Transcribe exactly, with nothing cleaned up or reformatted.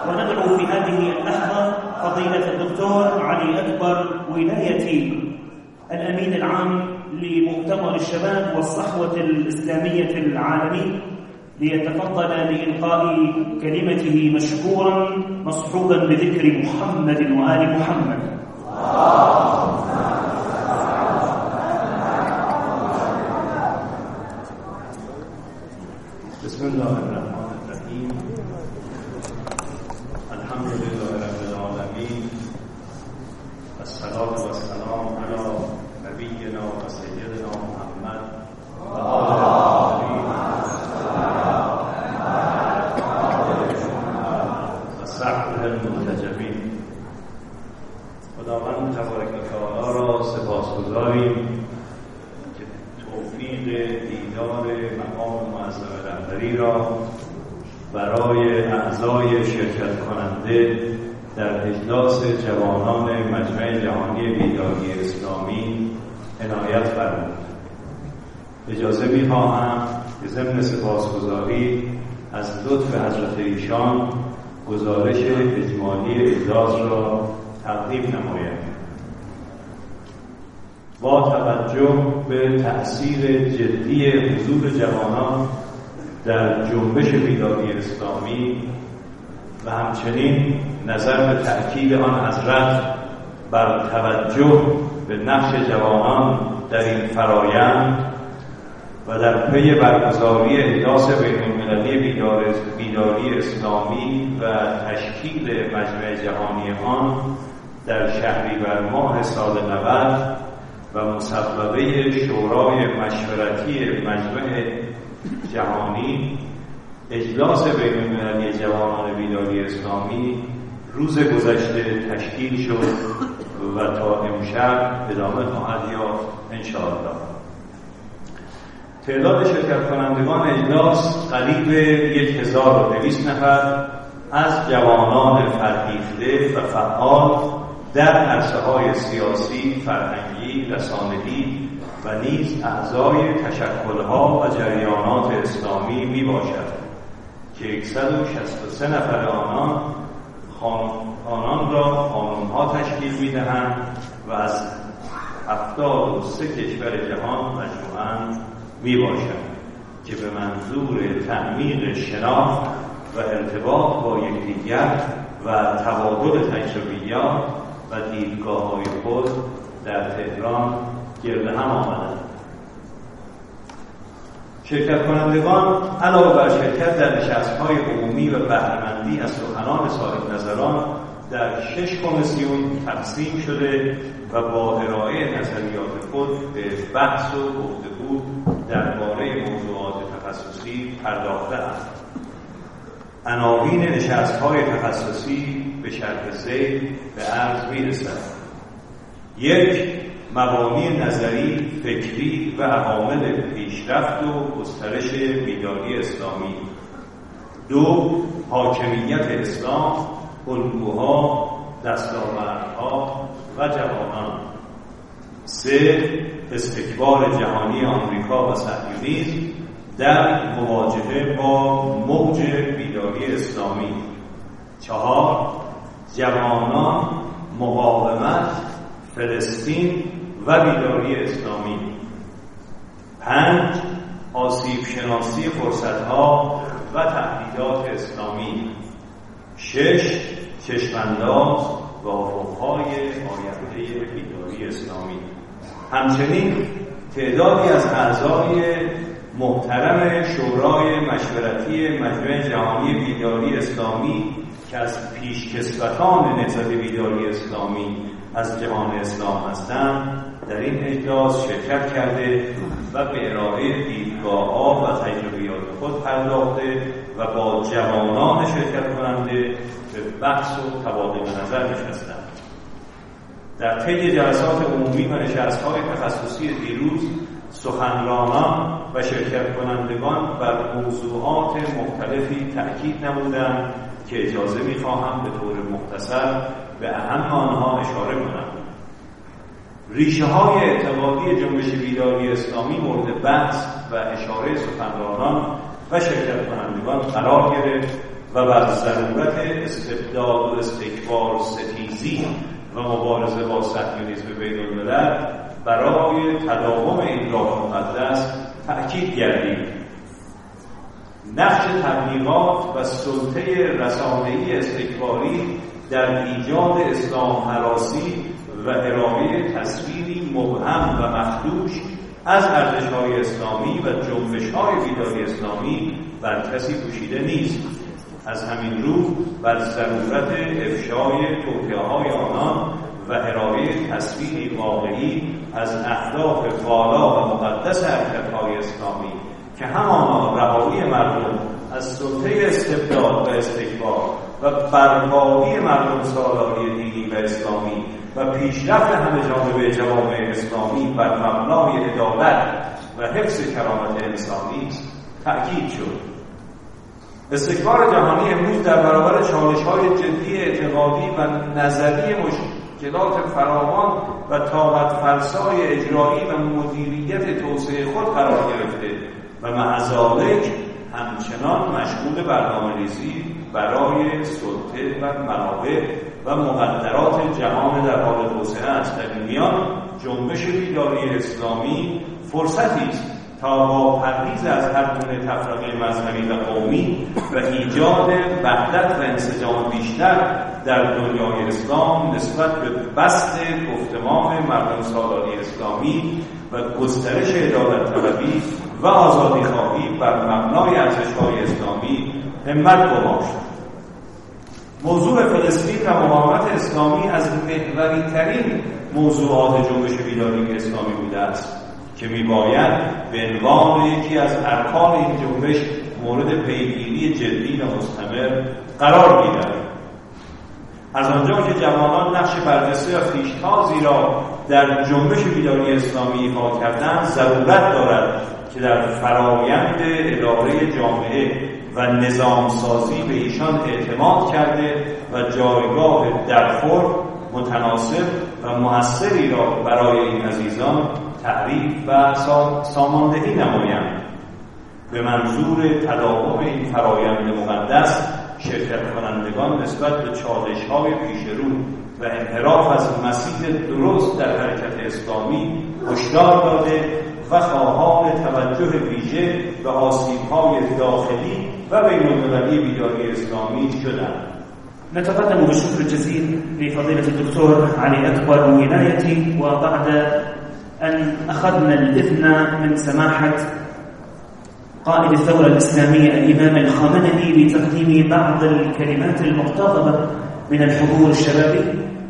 وندعو في هذه اللحظة فضيلة الدكتور علي أكبر ولاية الأمين العام لمؤتمر الشباب والصحوة الإسلامية العالمي ليتفضل لإلقاء كلمته مشكورا مصحوبا بذكر محمد وآل محمد. بسم الله الرحمن الرحیم. الحمد لله رب العالمین، الصلاة والسلام علی نبینا و سیدنا محمد و آله و صحبه المنتجبین. خداوند تبارک و تعالی را سپاسگزاریم که توفیق دیدار مقام معظم رهبری را برای اعضای شرکت کننده در اجلاس جوانان مجمع جهانی بیداری اسلامی عنایت فرمود. اجازه می‌خواهم که ضمن سپاسگزاری از لطف حضرت ایشان گزارش اجمالی اجلاس را تقدیم نمایم. با توجه به تأثیر جدی حضور جوانان در جنبش بیداری اسلامی و همچنین نظر به تأکید آن حضرت بر توجه به نقش جوانان در این فرایند و در پی برگزاری اجلاس بین‌المللی بیداری اسلامی و تشکیل مجمع جهانی آن در شهریور ماه سال نود و مصوبه شورای مشورتی مجمع جهانی، اجلاس بین‌المللی جوانان بیداری اسلامی روز گذشته تشکیل شد و تا امشب ادامه خواهد یافت انشاءالله. تعداد شرکت کنندگان اجلاس قریب یک هزار و دویست نفر از جوانان فرهیخته و فعال در عرصه‌های سیاسی، فرهنگی، رسانه‌ای و نیز اعضای تشکل‌ها و جریانات اسلامی می باشد که صد و شصت و سه نفر آنان آنان را خانم‌ها تشکیل می دهند و از هفتاد و سه کشور جهان مجموعاً می باشند که به منظور تعمیق شناخت و ارتباط با یکدیگر و تبادل تجربیات و دیدگاه‌های خود در تهران گرد هم آمدند. شرکت کنندگان علاوه بر شرکت در نشست‌های عمومی و بهره‌مندی از سخنان صاحب نظران در شش کمیسیون تقسیم شده و با ارائه نظریات خود به بحث و گفتگو درباره موضوعات تخصصی پرداخته‌اند. عناوین نشست‌های تخصصی به شرح ذیل به عرض می‌رسد: یک، مبانی نظری، فکری و عوامل پیشرفت و گسترش بیداری اسلامی. دو، حاکمیت اسلام، الگوها، دستاوردها و جوانان. سه، استکبار جهانی آمریکا و صهیونیسم در مواجهه با موج بیداری اسلامی. چهار، جوانان، مقاومت، فلسطین و بیداری اسلامی. پنج، آسیب شناسی فرصت‌ها و تهدیدات اسلامی. شش، چشم‌انداز و افق‌های آینده بیداری اسلامی. همچنین تعدادی از اعضای محترم شورای مشورتی مجمع جهانی بیداری اسلامی که از پیشکسوتان نهضت بیداری اسلامی از جهان اسلام هستند در این اجلاس شرکت کرده و به ارائه دیدگاه‌ها و تجربیات خود پرداخته و با جوانان شرکت کننده به بحث و تبادل نظر نشستند. در طی جلسات عمومی و نشست‌های تخصصی دیروز سخنرانان و شرکت کنندگان بر موضوعات مختلفی تأکید نمودند که اجازه می‌خواهم به طور مختصر به اهم آنها اشاره کنم. ریشه‌های اعتقادی جنبش بیداری اسلامی مورد بحث و اشاره سخنرانان و شرکت کنندگان قرار گرفت و بر ضرورت استبداد و استکبار ستیزی و مبارزه با صهیونیسم بین‌الملل برای تداوم این راه مقدس تأکید گردید. نقش تبلیغات و سلطه رسانه‌ای استکباری در ایجاد اسلام هراسی و ارائه تصویری مبهم و مخدوش از ارزش‌های اسلامی و جنبش‌های بیداری اسلامی بر کسی پوشیده نیست. از همین رو بر ضرورت افشای توطئه‌های آنان و ارائه تصویری واقعی از اهداف والا و مقدس حرکت‌های اسلامی که همانا رهایی مردم از سلطه استبداد و استکبار و برپایی مردم سالاری دینی و اسلامی و پیشرفت همه جانبه جوامع اسلامی بر مبنای عدالت و حفظ کرامت انسانی است تأکید شد. استکبار جهانی امروز در برابر چالش‌های جدی اعتقادی و نظری مشکلات فراوان و طاقت فرسای اجرایی و مدیریت توسعه خود قرار گرفته و مع ذالک همچنان مشغول برنامه‌ریزی برای سلطه و منابع و مقدرات جهان در حال توسعه است. در این میان جنبش بیداری اسلامی فرصتی است تا با پرهیز از هر گونه تفرقه مذهبی و قومی و ایجاد وحدت و انسجام بیشتر در دنیای اسلام نسبت به بسط گفتمان مردم سالاری اسلامی و گسترش عدالت طلبی و آزادی خواهی بر مبنای ارزش‌های اسلامی همت گماشت. موضوع فلسطین و مقاومت اسلامی از محوری ترین موضوعات جنبش بیداری اسلامی بوده است که میباید به عنوان یکی از ارکان این جنبش مورد پیگیری جدی و مستمر قرار گیرد. از آنجا که جوانان نقش برجسته و پیشتازی را در جنبش بیداری اسلامی ایفا کردند، ضرورت دارد که در فرایند اداره جامعه و نظام سازی به ایشان اعتماد کرده و جایگاه درخور متناسب و مؤثری را برای این عزیزان تعریف و ساماندهی نمایند. به منظور تداوم این فرایند مقدس شرکت کنندگان نسبت به چالش‌های پیشرو و انحراف از مسیر درست در حرکت اسلامی هشدار داده و خواهان توجه ویژه به آسیب‌های داخلی و بین‌المللی بیداری اسلامی شدند. نتقدم بالشكر الجزيل لفضيلة الدكتور علي أكبر ولايتي، وبعد أن أخذنا الإذن من سماحة قائد الثورة الإسلامية الإمام الخامنئي لتقديم بعض الكلمات المقتضبة من الحضور الشبابي،